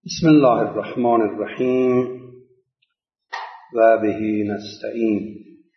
بسم الله الرحمن الرحیم و به نستعین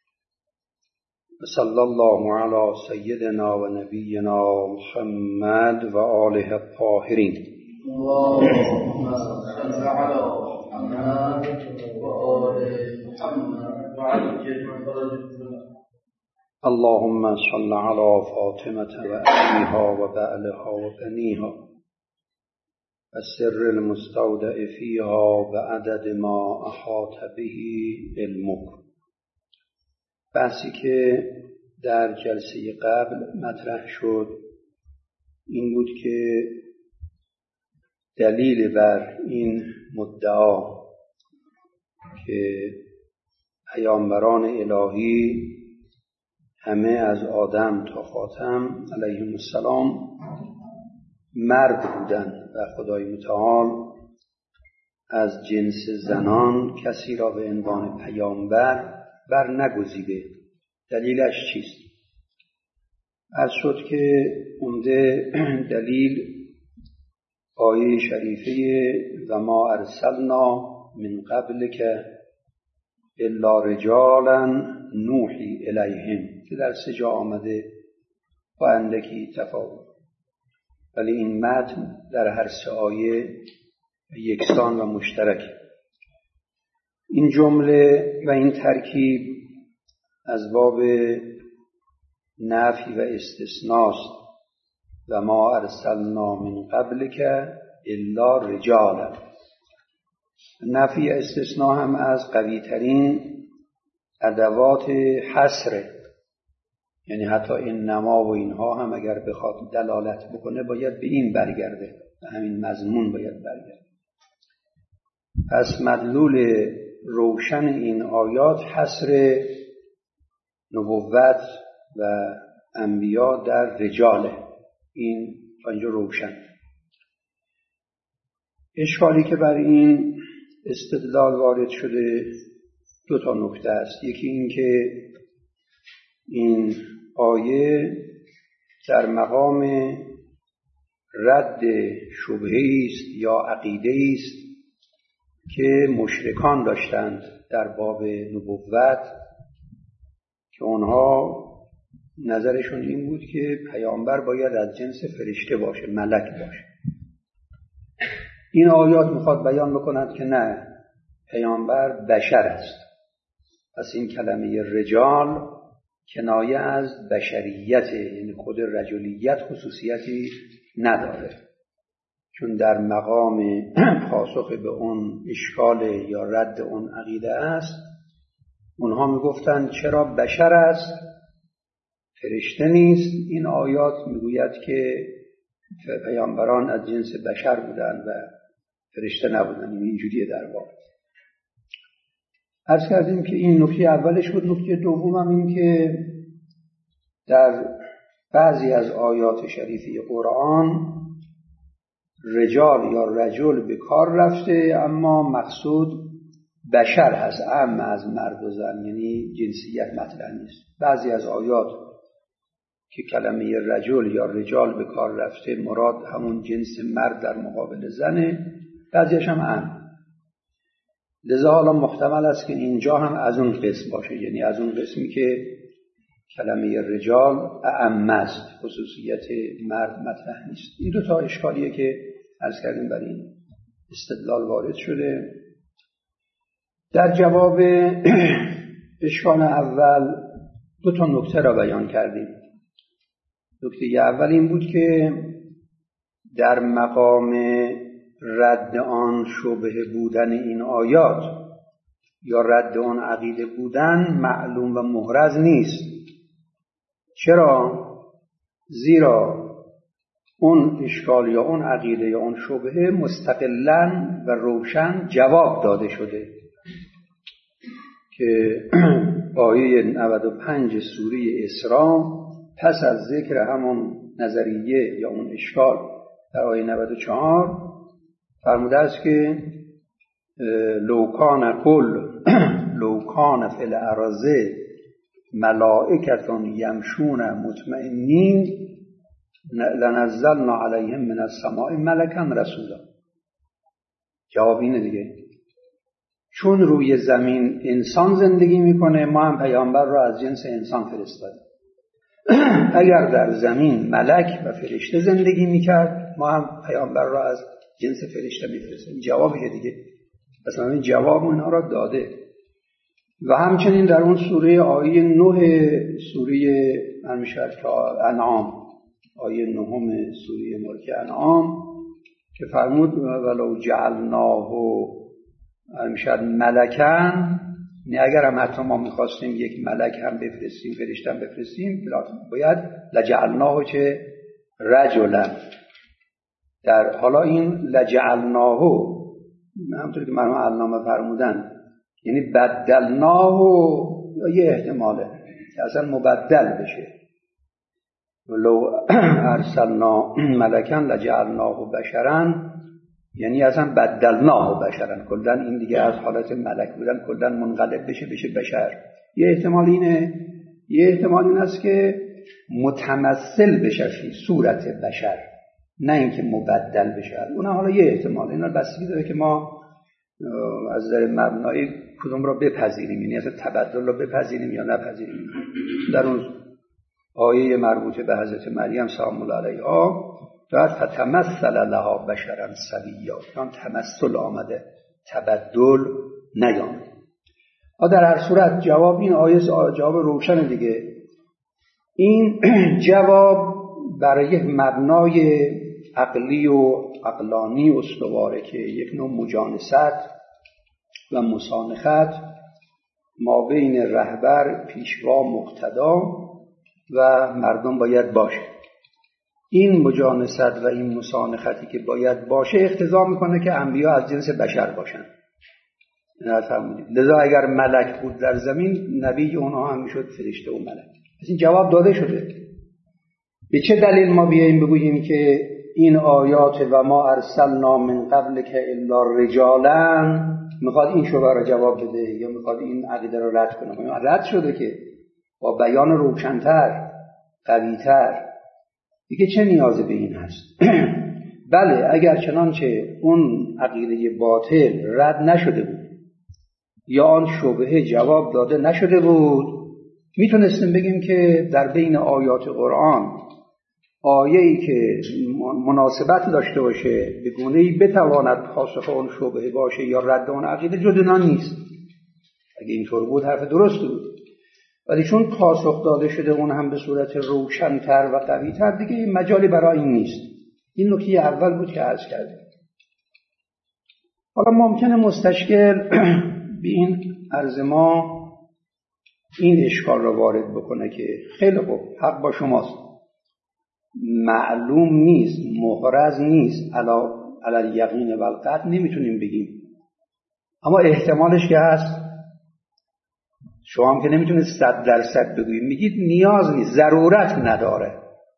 و صلی الله علی سیدنا و نبینا محمد و آله الطاهرین. اللهم صل علی محمد و آل محمد و عجل فرجهم. اللهم صل علی فاطمة و ابیها و بعلها و بنیها السر المستودع فيها بعدد ما احاط به علمك. بحثی که در جلسه قبل مطرح شد این بود که دلیل بر این مدعا که پیامبران الهی همه از آدم تا خاتم علیهم السلام مرد بودند و خدای متعال از جنس زنان کسی را به عنوان پیامبر بر نگزیده. دلیلش چیست؟ عرض شد که عمده دلیل آیه شریفه و ما ارسلنا من قبلک الا رجالا نوحی الیهم که در 3 جا آمده با اندکی تفاوت، ولی این متن در هر 3 آیه یکسان و مشترک. این جمله و این ترکیب از باب نفی و استثناست و ما ارسلنا من قبلک الا رجالا. نفی و استثناء هم از قوی ترین ادوات حصره، یعنی حتی این نما و اینها هم اگر بخواد دلالت بکنه باید به این برگرده، به همین مضمون باید برگرده. پس مدلول روشن این آیات حصر نبوت و انبیا در رجاله. این تا اینجا روشن. اشکالی که بر این استدلال وارد شده 2 نکته است. یکی این که این آیه در مقام رد شبهه‌ای است یا عقیده‌ای است که مشرکان داشتند در باب نبوت، که اونها نظرشون این بود که پیامبر باید از جنس فرشته باشه، ملک باشه. این آیات میخواد بیان بکند که نه، پیامبر بشر است. پس این کلمه رجال کنایه از بشریت، یعنی خود رجولیت خصوصیتی نداره، چون در مقام پاسخ به اون اشکال یا رد اون عقیده است. اونها میگفتند چرا بشر است فرشته نیست؟ این آیات میگوید که پیامبران از جنس بشر بودند و فرشته نبودند. اینجوریه در واقع. عرض کردیم که این نکته اولش بود. نکته دومم این که در بعضی از آیات شریفه قرآن رجال یا رجل به کار رفته، اما مقصود بشر هست، اعم از مرد و زن، یعنی جنسیت مطرح نیست. بعضی از آیات که کلمه رجل یا رجال به کار رفته مراد همون جنس مرد در مقابل زنه، بعضیش هم اعم. لذا حالا محتمل است که اینجا هم از اون قسم باشه، یعنی از اون قسمی که کلمه رجال اعم است، خصوصیت مرد مطرح نیست. این 2 اشکالیه که عرض کردیم برای این استدلال وارد شده. در جواب اشکال اول 2 نکته را بیان کردیم. نکته اول این بود که در مقام رد آن شبهه بودن این آیات یا رد آن عقیده بودن معلوم و محرز نیست. چرا؟ زیرا اون اشکال یا اون عقیده یا اون شبهه مستقلاً و روشن جواب داده شده که آیه 95 سوره اسراء پس از ذکر همون نظریه یا اون اشکال در آیه 94 فرموده است که لو کان فی الارض ملائکة یمشون مطمئنین لنزلنا علیهم من السماء ملکا رسولا. جواب اینه دیگه. چون روی زمین انسان زندگی میکنه، ما هم پیامبر رو از جنس انسان فرستادیم. اگر در زمین ملک و فرشته زندگی میکرد، ما هم پیامبر رو از جنس فرشته میفرستیم. جوابیه دیگه. مثلا این جواب اونها را داده. و همچنین در اون سوره آیه 9 سوره انعام، آیه 9 سوره ملک انعام که فرمود ولو جعلناه ملکن، نه اگر هم حتی ما میخواستیم یک ملک هم بفرستیم، فرشته هم بفرستیم، باید لجعلناه چه رجلا. در حالا این لجعلناه همونطور که مرحوم علامه فرمودن یعنی بدلناه، یه احتماله که اصلا مبدل بشه. ولو ارسلنا ملکن لجعلناه بشرا، یعنی اصلا بدلناه بشرا، کلا این دیگه از حالت ملک بودن کلا منقلب بشه بشر. یه احتمال اینه، یه احتمال این است که متمثل بشه فی صورت بشر، نه اینکه مبدل بشه. اون حالا یه احتمال، اینا بستگی داره که ما از نظر مبنایی کدوم رو بپذیریم، یعنی اصلا تبدل رو بپذیریم یا نپذیریم. در اون آیه مربوط به حضرت مریم سلام الله علیها داد فتمثل لها بشرا سویا، چون تمثل آمده، تبدل نیامده. در هر صورت جواب این آیه جواب روشن دیگه. این جواب برای یک مبنای عقلی و عقلانی استواره که یک نوع مجانست و مسانخت ما بین رهبر، پیشوا، مقتدا و مردم باید باشه. این مجانست و این مسانختی که باید باشه اقتضا میکنه که انبیا از جنس بشر باشن. لذا اگر ملک بود در زمین، نبی اونها هم میشد فرشته و ملک. پس این جواب داده شده. به چه دلیل ما بیاییم بگوییم که این آیات و ما ارسلنا من قبل که الا رجالا میخواد این شبه را جواب بده یا میخواد این عقیده را رد کنه؟ رد شده که با بیان روشن‌تر، قوی‌تر، دیگه چه نیازی به این هست؟ بله، اگر چنانچه اون عقیده باطل رد نشده بود یا آن شبهه جواب داده نشده بود، میتونستیم بگیم که در بین آیات قرآن آیه‌ای که مناسبت داشته باشه به گونه‌ای بتواند پاسخ اون شبهه باشه یا رد اون عقیده جدنا نیست. اگه اینطور بود حرف درست بود، ولی چون پاسخ داده شده اون هم به صورت روشن‌تر و قوی‌تر، دیگه مجالی برای این نیست. این نکته اول بود که عرض کردم. حالا ممکنه مستشکل به این عرض ما این اشکال را وارد بکنه که خیلی خوب، حق با شماست، معلوم نیست، محرز نیست، علی الیقین و القطع نمیتونیم بگیم، اما احتمالش که هست. شما هم که نمیتونید 100% بگویید، میگید نیاز نیست، ضرورت نداره،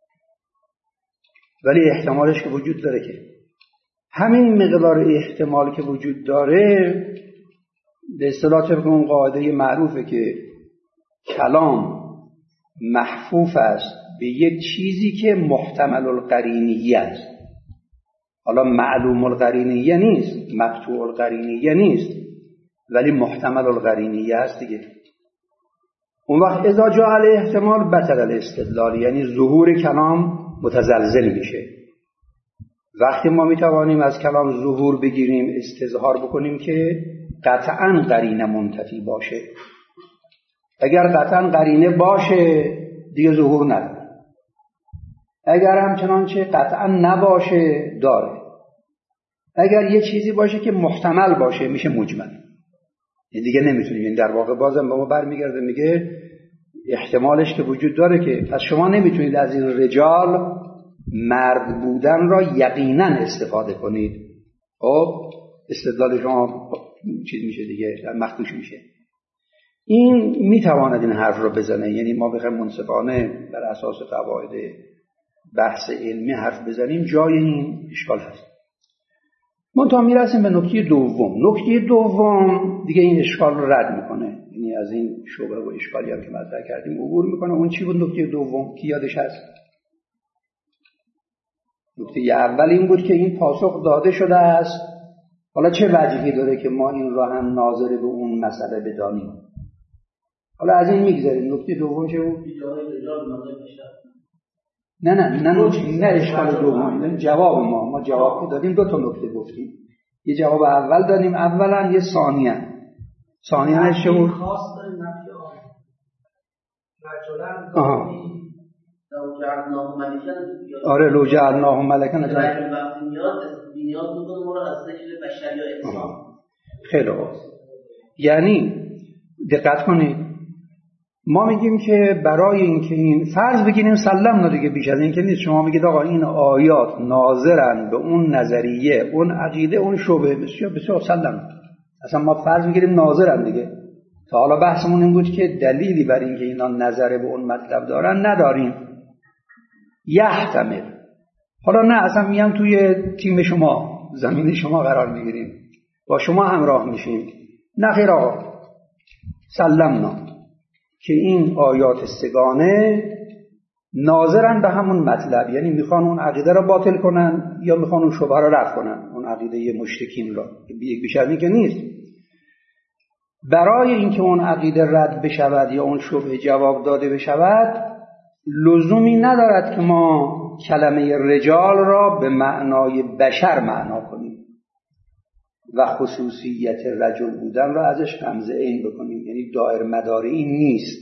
ولی احتمالش که وجود داره. که همین مقدار احتمال که وجود داره به اصطلاح طبق اون قاعده معروفه که کلام محفوف است به یک چیزی که محتمل القرینیه است. حالا معلوم القرینیه نیست، مقطوع القرینیه نیست، ولی محتمل القرینیه است دیگه. اون وقت اذا جاء الاحتمال بطل الاستدلال، یعنی ظهور کلام متزلزل میشه. وقتی ما میتوانیم از کلام ظهور بگیریم، استظهار بکنیم که قطعاً قرینه منتفی باشه. اگر قطعاً قرینه باشه دیگه ظهور نداره، اگر همچنان چه قطعاً نباشه داره. اگر یه چیزی باشه که محتمل باشه میشه مجمل، دیگه نمیتونیم. این در واقع بازم به ما برمیگرده، میگه احتمالش که وجود داره که پس شما نمیتونید از این رجال مرد بودن را یقینا استفاده کنید. خب استدلال شما چیز میشه دیگه، مخدوش میشه. این میتواند این حرف رو بزنه، یعنی ما بخوایم منصفانه بر اساس قواعد بحث علمی حرف بزنیم، جای این اشکال هست. منتها میرسیم به نکته دوم. نکته دوم دیگه این اشکال رو رد میکنه، یعنی از این شبهه و اشکالی هم که مطرح کردیم عبور میکنه. اون چی بود نکته دوم؟ کی یادش هست؟ نکته اول این بود که این پاسخ داده شده است حالا چه وجهی داره که ما این را هم ناظر به اون مسئله بدانیم؟ حالا از این میگذاریم. نکته دوم چه بود؟ نه اشکال دوم جواب ما جواب که دادیم دو تا نکته گفتیم. یه جواب اول دادیم اولا، یه ثانیاً چه بود؟ خاص داریم نفی رجلن لو جعلناه ملکا. آره لو جعلناه ملکا وقتی نیاز بودن ما را از ذکر بشر یا انسان. خیلی خوب. یعنی دقت کنید، ما میگیم که برای اینکه این فرض بگیریم سلمنا دیگه، بیش از این که نیست. شما میگید آقا این آیات ناظرن به اون نظریه، اون عقیده، اون شبهه، بسیار سلم. اصلا ما فرض میگیریم ناظرن دیگه. تا حالا بحثمون این بود که دلیلی بر اینکه اینا نظر به اون مطلب دارن نداریم. یحتمل. حالا نه اصلا میام توی تیم شما، زمین شما قرار میگیریم، با شما همراه میشیم. نه خیر آقا، سلمنا که این آیات سگانه ناظرن به همون مطلب، یعنی میخوان اون عقیده را باطل کنن یا میخوان اون شبهه را رفع کنن، اون عقیده مشرکین را، یک بیشتر که نیست. برای اینکه اون عقیده رد بشود یا اون شبهه جواب داده بشود، لزومی ندارد که ما کلمه رجال را به معنای بشر معنا کنیم و خصوصیت رجل بودن را ازش رمز عین بکنیم. یعنی دایر مدار این نیست.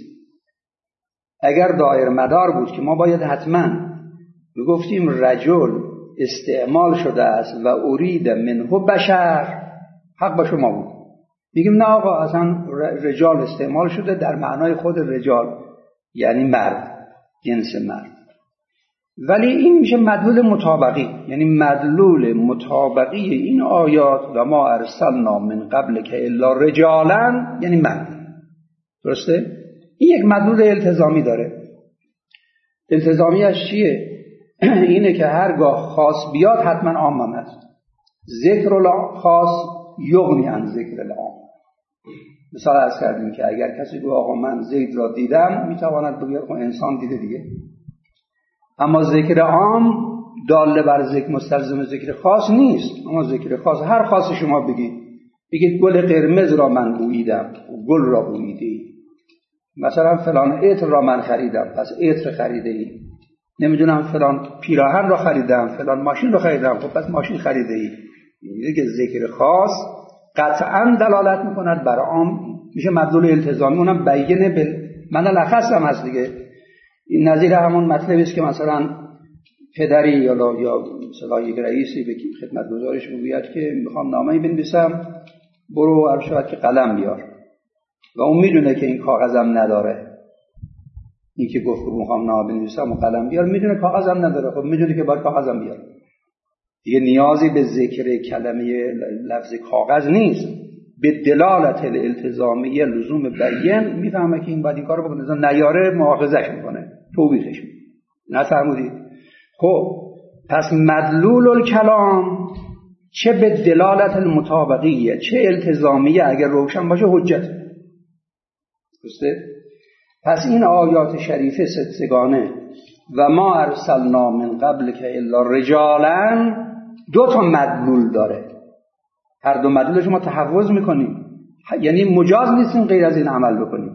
اگر دایر مدار بود که ما باید حتما بگفتیم رجل استعمال شده است و ارید منه بشر، حق با شما بود. میگیم نه آقا، اصلا رجال استعمال شده در معنای خود رجال، یعنی مرد، جنس مرد. ولی این میشه مدلول مطابقی، یعنی مدلول مطابقی این آیات و ما ارسلنا من قبل که الا رجالا، یعنی مرد. درسته؟ این یک مدلول التزامی داره. التزامیش چیه؟ اینه که هرگاه خاص بیاد حتما عام هم هست. ذکر خاص یغنی عن ذکر العام. مثال عرض کردیم که اگر کسی گفت آقا من زید را دیدم، میتواند بگوید خب انسان دیده دیگه. اما ذکر عام داله بر ذکر مستلزم ذکر خاص نیست. اما ذکر خاص، هر خاص شما بگید گل قرمز را من بوییدم، گل را بوییدی. مثلا فلان عطر را من خریدم، پس عطر خریده ای. نمیدونم فلان پیراهن را خریدم، فلان ماشین را خریدم، خب پس ماشین خریده ای. دیگه ذکر خاص قطعا دلالت میکند بر عام، میشه مدلول التزامی. اونم بیانه من لخص هم هست دیگه. این نظیر همون مطلبی است که مثلا پدری یا مثلا یک رئیسی به خدمتگزارش میگوید که میخوام نامه‌ای بنویسم، برو ارشاد که قلم بیار، و اون میدونه که این کاغذم نداره. این که گفت میخوام نامه بنویسم و قلم بیار، میدونه کاغذم نداره. خب میدونه که باید کاغذم بیار دیگه. نیازی به ذکر کلمه لفظ کاغذ نیست. به دلالت الالتزامیه لزوم بیان میفهمه که این باید این کارو بکنه. مثلا نیاره مؤاخذش میکنه، توبیخش میکنه. نفرمودید؟ خب پس مدلول الکلام چه به دلالت المطابقیه چه التزامیه اگر روشن باشه حجت. درسته؟ پس این آیات شریفه سگانه و ما ارسلنا من قبل که الا رجالا دو تا مدلول داره. هر دو مدلولش ما تحفظ میکنیم، یعنی مجاز نیستیم غیر از این عمل بکنیم.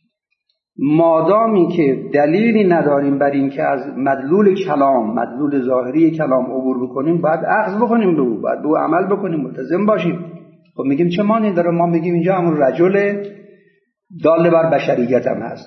مادامی که دلیلی نداریم بر این که از مدلول کلام، مدلول ظاهری کلام عبور بکنیم، باید اخذ بکنیم به او، باید به او عمل بکنیم، ملتزم باشیم. خب میگیم چه معنی داره؟ ما میگیم اینجا همون رجل دال بر بشریت هم هست.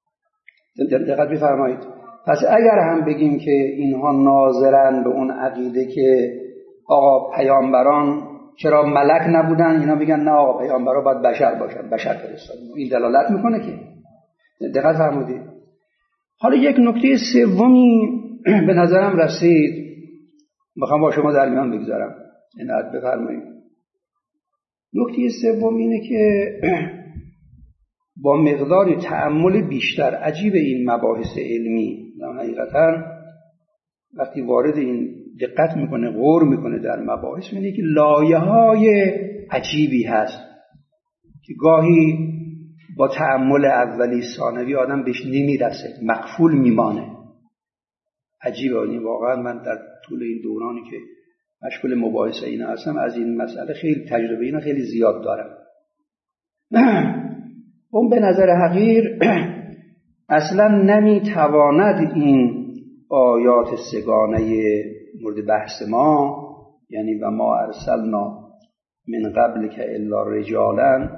دقت بفرمایید. پس اگر هم بگیم که اینها ناظرن به اون عقیده که آقا پیامبران چرا ملک نبودن، اینا میگن نه آقا پیامبران باید بشر باشن، بشر فرستادیم. این دلالت میکنه که دقت فرمودید. حالا یک نکته سومی به نظرم رسید، میخوام با شما در میان بگذارم. عنایت بفرمایید. نکته سوم اینه که با مقدار تأمل بیشتر، عجیب این مباحث علمی حقیقتا وقتی وارد این دقت میکنه، غور میکنه در مباحث، میبینه که لایه‌های عجیبی هست که گاهی با تأمل اولی ثانوی آدم بهش نمیرسه، مقفول میمانه. عجیبه. واقعا من در طول این دورانی که مشغول مباحثه اینا هستم، از این مسئله خیلی تجربه اینا خیلی زیاد دارم. اون به نظر حقیر اصلا نمیتواند این آیات سگانه مورد بحث ما، یعنی و ما ارسلنا من قبل که الا رجالا،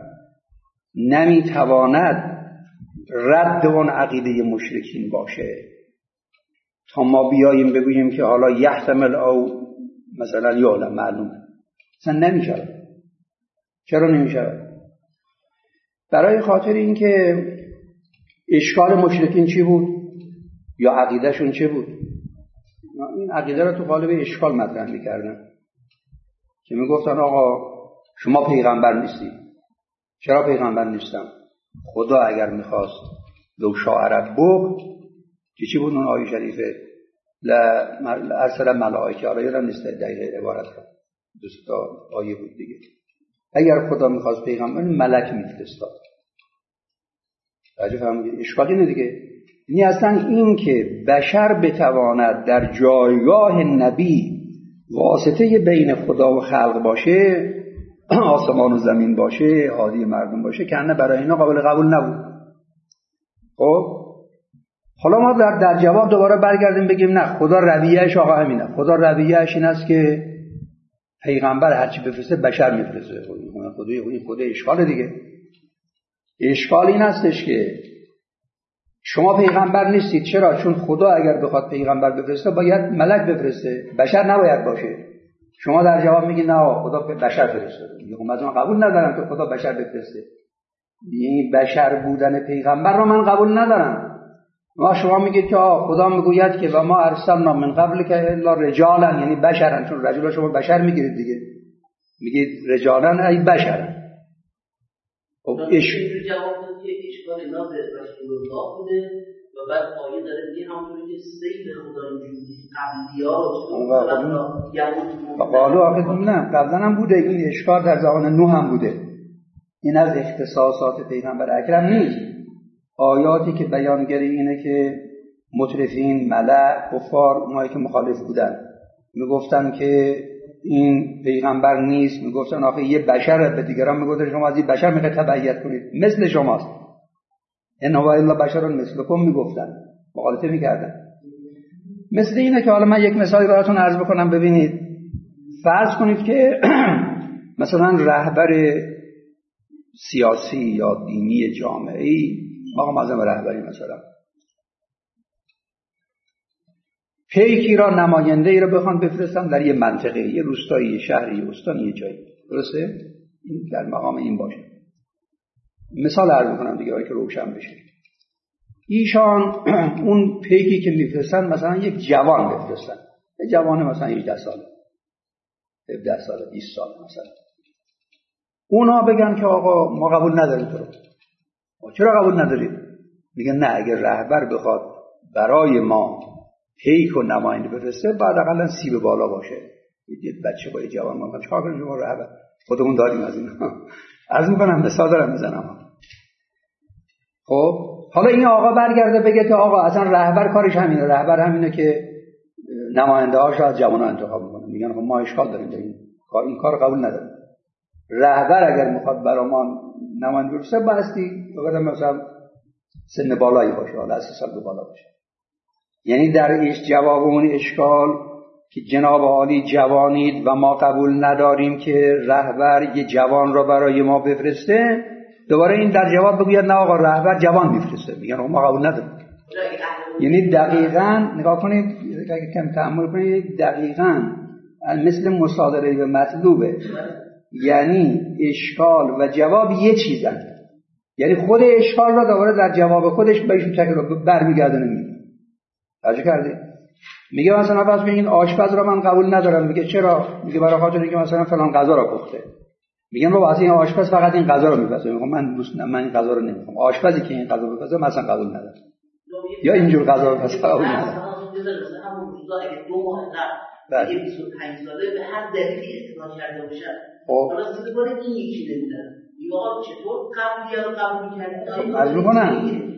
نمیتواند رد اون عقیده مشرکین باشه تا ما بیاییم بگوییم که حالا یحتمل او مثلا یعلم معلومه. اصلا نمیشه. چرا نمیشه؟ برای خاطر اینکه اشکال مشرکین چی بود یا عقیدهشون چه بود؟ این عقیده رو تو قالب اشکال مطرح میکردن که میگفتن آقا شما پیغمبر نیستی. چرا پیغمبر نیستم؟ خدا اگر میخواست لو شاء ربک، که چی بود اون آیه شریفه؟ ارسل ملائکه، آره یادم نیست دقیقه عبارت رو، دوست تا آیه بود دیگه. اگر خدا میخواست پیغمبر ملک میفرستاد. راجع فهمیدید اشکالی نه دیگه. یعنی اصلا این که بشر بتواند در جایگاه نبی واسطه بین خدا و خلق باشه، آسمان و زمین باشه، هادی مردم باشه، که نه برای اینا قابل قبول نبود. خب حالا ما در جواب دوباره برگردیم بگیم نه، خدا رویهش آقا همینه. خدا رویهش این است که پیغمبر هرچی بفرسته بشر میفرسته. خدا اشکال دیگه. اشکال این هستش که شما پیغمبر نیستید. چرا؟ چون خدا اگر بخواد پیغمبر بفرسته باید ملک بفرسته، بشر نباید باشه. شما در جواب میگید نه خدا بشر فرستاده. میگم از من قبول ندارم که خدا بشر بفرسته. این بشر بودن پیغمبر رو من قبول ندارم. شما میگید که خدا میگوید که و ما ارسلنا من قبل که الا رجالا، یعنی بشرن، چون رجل شما بشر میگیرید دیگه، میگید رجالا ای بشرن. خب اشکال ناظر رسول الله بوده و بعد آیه داره میگه همونطوری که سید خدا اینجوری قبلی‌ها قالو آخه نه قبلا هم بوده این اشکال، در زمان نوح هم بوده. این از اختصاصات پیغمبر اکرم نیست. آیاتی که بیانگر اینه که مترفین، ملأ، کفار، اونایی که مخالف بودن میگفتن که این پیغمبر نیست، میگفتن آخه یه بشره، به دیگران میگفتن شما از این بشر میخواید تبعیت کنید، مثل شماست، ان هو الا بشر مثلکم، میگفتن، مخالفه میکردن. مثل اینه که حالا من یک مثالی براتون عرض بکنم ببینید. فرض کنید که مثلا رهبر سیاسی یا دینی جامعه‌ای، مقام اعظم رهبری مثلا، پیکی را، نماینده ای را بخوان بفرستن در یه منطقه، یه روستایی، یه شهری، یه استانی، یه جایی، درسته؟ این در مقام این باشه. مثال عرض می‌کنم دیگه برای که روشن بشه. ایشان اون پیکی که میفرستن مثلا یک جوان بفرستن، یک جوان مثلا 18 ساله، 17 ساله، 20 ساله مثلا. اونا بگن که آقا ما قبول نداریم تو رو. چرا قبول ندارید؟ میگن نه، اگر رهبر بخواد برای ما پیک و نماینده بفرسته بعد اقلا سی به بالا باشه. یه بچه با یه جوان ما چهار کنیم شما رهبر خودمون داریم از اینا. عرض میکنم مثال دارم میزنم. خب حالا این آقا برگرده بگه که آقا اصلا رهبر کارش همینه، رهبر همینه که نماینده هاش از جوان ها انتخاب میکنه. میگن خب ما اشکال داریم این کار قبول نداریم. رهبر اگر میخواد برای ما نماینده بفرسته باستی اگر مثلا سن بالایی باشه، حالا از 30 سال به بالا باشه. یعنی در جواب اون اشکال که جناب عالی جوانید و ما قبول نداریم که رهبر یه جوان را برای ما بفرسته، دوباره این در جواب بگوید نه آقا رهبر جوان میفرسته. میگن ما قبول نداریم. یعنی دقیقاً نگاه کنید، اگه کم تأمل کنید، دقیقاً مثل مصادره و مطلوبه. یعنی اشکال و جواب یه چیزن. یعنی خود اشکال را دوباره در جواب خودش بهشون تکرار برمیگردونه. میگه توجه کردی؟ میگه مثلا فرض کنید آشپز را من قبول ندارم. میگه چرا؟ میگه برای خاطر اینکه مثلا فلان غذا را پخته. میگن بابا اصلا این آشپز فقط این غذا رو میپزه. میگم من این غذا رو نمیخوام. آشپزی که این غذا رو بپزه مثلا قبول ندارم. یا اینجور غذا رو پس قبول ندارم. مثلا همون روزا اگه 2 ماه قبل 25 ساله به هر دلیلی استفاده کرده باشن، حالا استفاده این یکی نمیدن. یا چطور قبلی رو قبول می‌کردن؟ از میکنن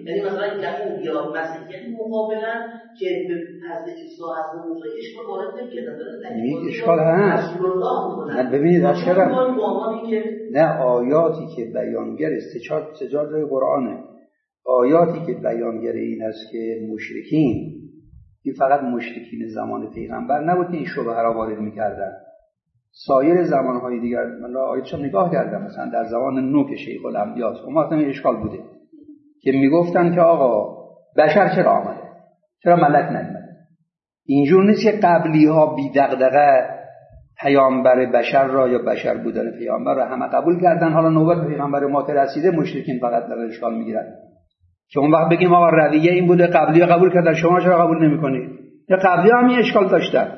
یعنی مثلا یهود یا مسیحیت مقابلا که به حضرت عیسی حضرت موسی اشکال وارد نمی‌کنه، اشکال هست. نه ببینید اشکال نه، آیاتی که بیانگر استجار داره قرآنه، آیاتی که بیانگر این است که مشرکین، این فقط مشرکین زمان پیغمبر نبود که این شبهه را وارد می‌کردن، سایر زمانهای دیگر. من آیاتش نگاه کردم، مثلا در زمان نوح که شیخ الانبیاء اون اشکال بوده که میگفتن که آقا بشر چرا آمده، چرا ملک نیامده. اینجور نیست که قبلی ها بی دغدغه پیامبر بشر را یا بشر بودن پیامبر را همه قبول کردن، حالا نوبت پیغمبر ما که رسیده مشرکین فقط در اشکال میگیرن که اون وقت بگیم آقا رویه این بوده، قبلی ها قبول کردن، شما چرا قبول نمیکنید؟ یا قبلی ها هم اشکال داشتن.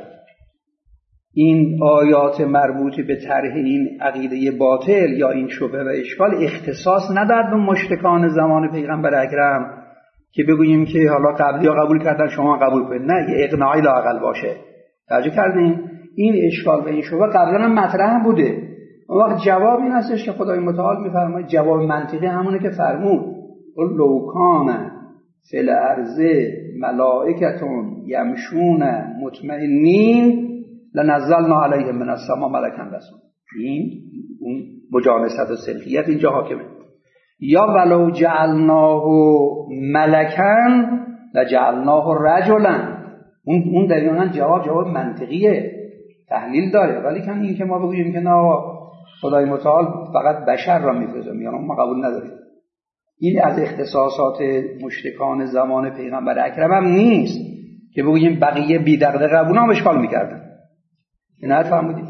این آیات مربوط به طرح این عقیده باطل یا این شبهه و اشکال اختصاص ندارد به مشرکان زمان پیغمبر اکرم که بگوییم که حالا قبلی ها قبول کردن شما قبول کنید. نه، یه اقناعی لااقل باشه. توجه کردین؟ این اشکال و این شبهه قبلا هم مطرح بوده. اون وقت جواب این هستش که خدای متعال میفرماید، جواب منطقی همونه که فرمود قل لو کان فی الارض ملائکتون یمشون مطمئنین لنزلنا علیهم من السماء ملکا رسولا. این اون مجانست و سلفیت اینجا حاکمه. یا ولو جعلناه ملکا لجعلناه رجلا. اون در اون جواب منطقیه، تحلیل داره، ولی کن این که ما بگوییم که نه خدای متعال فقط بشر را میفرسته، میگن ما قبول نداریم. این از اختصاصات مشرکان زمان پیغمبر اکرم هم نیست که بگوییم بقیه بی دغدغه قبول هم اشکال میکردن. این حد فهمیدید؟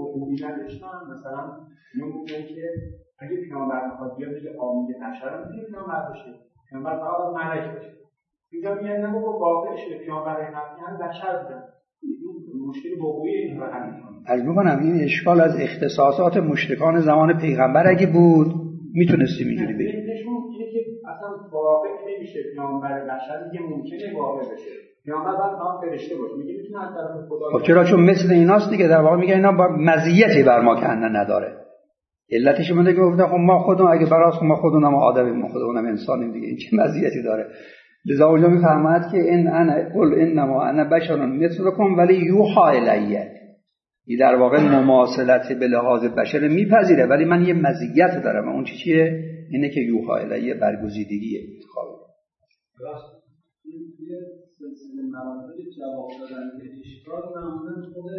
مثلا میگن که اگه پیامبر میخواد بیاد بگه آمین بشر میگه پیامبر بشه، پیامبر فقط ملک بشه. اینجا میگن نه بابا واقعش پیامبر یعنی بشر بودن. مشکل واقعی این رو حل می‌کنه. عرض می‌کنم این اشکال از اختصاصات مشرکان زمان پیغمبر اگه بود میتونستیم اینجوری بگیم. نشون میده که اصلا واقع نمیشه پیامبر بشر، میگه ممکنه واقع بشه. پیامبر باید هم فرشته باشه، میگه میتونه از طرف خدا. خب چرا؟ چون مثل ایناست دیگه، در واقع میگه اینا با مزیتی بر ما کنه نداره. علتش اینه که گفتن خب ما خودمون اگه براست ما خودمونم آدمیم، ما خودمونم انسانیم دیگه، این چه مزیتی داره؟ لذا اونجا میفرماید که ان انا قل انما انا بشر مثلکم ولی یوحی الیه. این در واقع مماثلت به لحاظ بشر میپذیره، ولی من یه مزیت دارم. اون چیه؟ اینه که یوحی الیه برگزیدگیه انتخابه. راست این سلسله مراتب جواب دادن به اشکال معمولا خود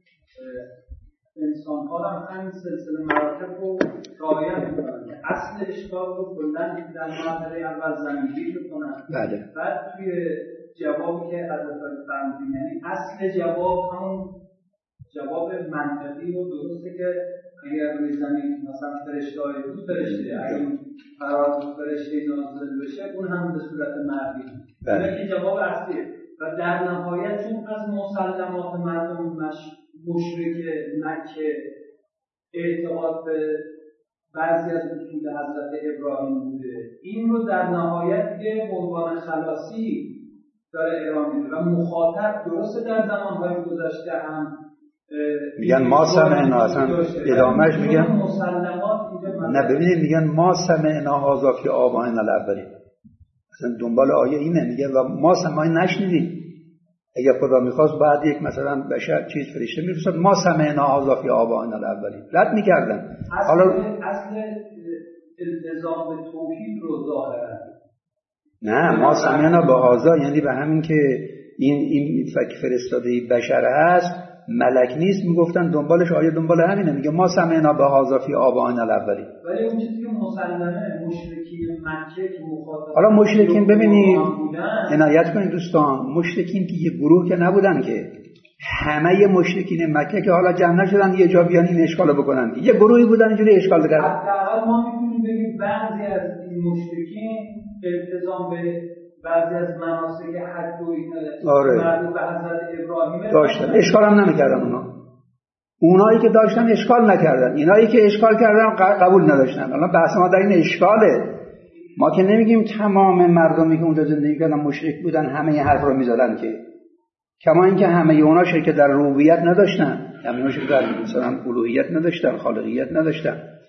انسان ها هم همین سلسله مراتب رو رعایت میکنن که اصل اشکال رو کلا در مرحله اول زمینگیر میکنن. بله. بعد توی جوابی که از فرمودین، یعنی اصل جواب همون جواب منطقی و درسته که اگر روی زمین مثلا فرشته‌های بود فرشته، اگر فرات فرشته نازل بشه اون هم به صورت مردی. این جواب اصلیه و در نهایت چون از مسلمات مردم مشرک مکه اعتقاد به بعضی از اصول حضرت ابراهیم بوده، این رو در نهایت دیگه به عنوان خلاصی داره ارائه میده و مخاطب درسته در زمانهای گذشته هم میگن ما سمعنا، اصلا ادامهش میگن نه ببینید میگن ما سمعنا هذا فی آبائنا الاولین، اصلا دنبال آیه اینه، میگه و ما سمعنا نشنیدیم. اگر خدا میخواست بعد یک مثلا بشر چیز فرشته میفرستاد ما سمعنا هذا فی آبائنا الاولین رد میکردن. حالا اصل التزام به توحید رو ظاهرا نه، ما سمعنا به هذا یعنی به همین که این فک فرستاده بشر هست، ملک نیست. میگفتن دنبالش آیه دنبال همینه، میگه ما سمعنا به هذا فی آبائنا الاولین. ولی اون چیزی که مسلمه مشرکین مکه که مخاطب حالا مشرکین ببینید عنایت کنید دوستان، مشرکین که یه گروه که نبودن که همه مشرکین مکه که حالا جمع نشدن یه جا بیان این اشکالو بکنن، یه گروهی بودن اینجوری اشکال کردن. حداقل ما میتونیم بگیم بعضی از این مشرکین التزام به بعضی از مناسک حج و مربوط به حضرت ابراهیم داشتن، اشکال هم نمیکردن. اونایی که داشتن اشکال نکردن، اینایی که اشکال کردن قبول نداشتن. الان بحث ما در این اشکاله. ما که نمیگیم تمام مردمی که اونجا زندگی کردن مشرک بودن همه این حرف رو میزدن، که کما اینکه همه اونا شرک در ربوبیت نداشتن، همه اونا شرک در مثلا الوهیت نداشتن، خالقیت نداشتن.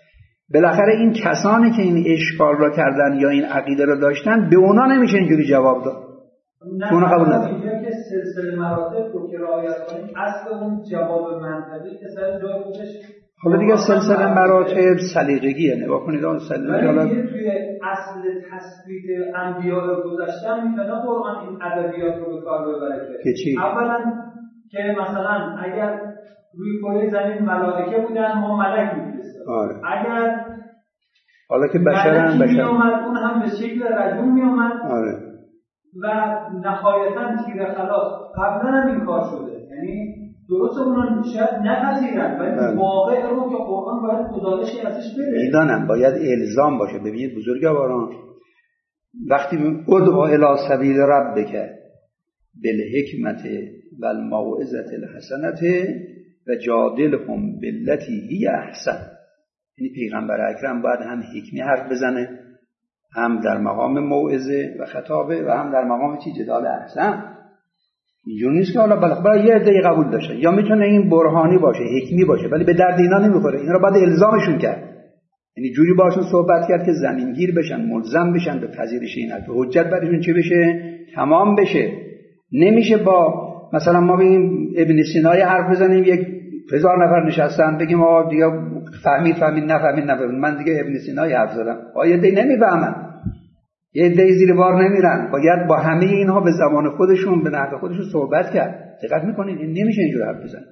بالاخره این کسانی که این اشکال را کردن یا این عقیده را داشتن به اونا نمیشه اینجوری جواب داد. اونا قبول ندارن. میگه که سلسله مراتب رو که رعایت کنیم اصل اون جواب منطقی که سر جای خودش. حالا دیگه سلسله مراتب سلیقگیه. نگاه کنید اون سلیقه توی اصل تثبیت انبیاء گذشتن میتونه قرآن این ادبیات رو به کار ببره که چی؟ اولا که مثلا اگر روی کره زمین ملائکه بودن ما ملک می‌فرستیم. اگر حالا که بشرن ملکی می‌آمد اون هم به شکل رجل می‌آمد. و نهایتاً تیر خلاص قبلا هم این کار شده. یعنی درست اونها شاید نپذیرن ولی واقع رو که قرآن باید گزارشی ازش بده. میدانم باید الزام باشه. ببینید بزرگواران وقتی ادعو الی سبیل ربک بالحکمت و الموعظة الحسنة و جادلهم بالتي هی احسن. یعنی پیغمبر اکرم باید هم حکمی حرف بزنه، هم در مقام موعظه و خطابه و هم در مقام جدال احسن. اینجور نیست که حالا بالاخره یه عده‌ای قبول داشتن، یا میتونه این برهانی باشه، حکمی باشه، ولی به درد اینا نمیخوره. اینا رو باید الزامشون کرد. یعنی جوری باشون صحبت کرد که زمینگیر بشن، ملزم بشن به پذیرش این حرف. حجت برشون چه بشه؟ تمام بشه. نمیشه با مثلا ما بگیم ابن سینا حرف بزنیم، یک 1000 نفر نشستن بگیم آقا دیگه فهمید نفهمید. من دیگه ابن سینا حرف زدم. یه عده نمیفهمن، یه عده زیر بار نمیرن. باید با همه اینها به زبان خودشون به نحو خودشون صحبت کرد. دقت میکنید این نمیشه اینجور حرف بزنن.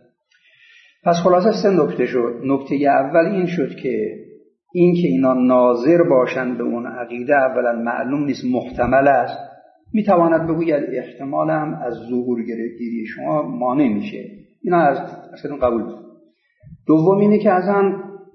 پس خلاصه 3 نکته شد. نکته اول این شد که این که اینا ناظر باشن به اون عقیده اولا معلوم نیست، محتمل است. میتواند بگوید احتمال هم از ظهور گیری شما مانع میشه. اینا اصلا قبول بود. دوم اینه که اصلا